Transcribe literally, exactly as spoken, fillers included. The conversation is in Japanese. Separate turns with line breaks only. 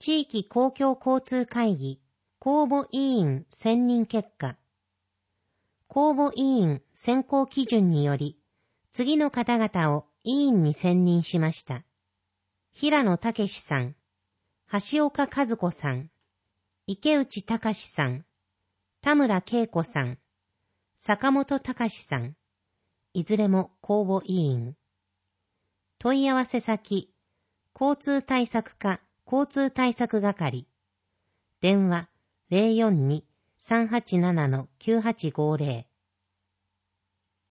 地域公共交通会議公募委員選任結果。公募委員選考基準により、次の方々を委員に選任しました。平野武さん、橋岡和子さん、池内隆さん、田村恵子さん、坂本隆さん、いずれも公募委員。問い合わせ先、交通対策課交通対策係。電話 ゼロよんに さんはちなな きゅうはちごゼロ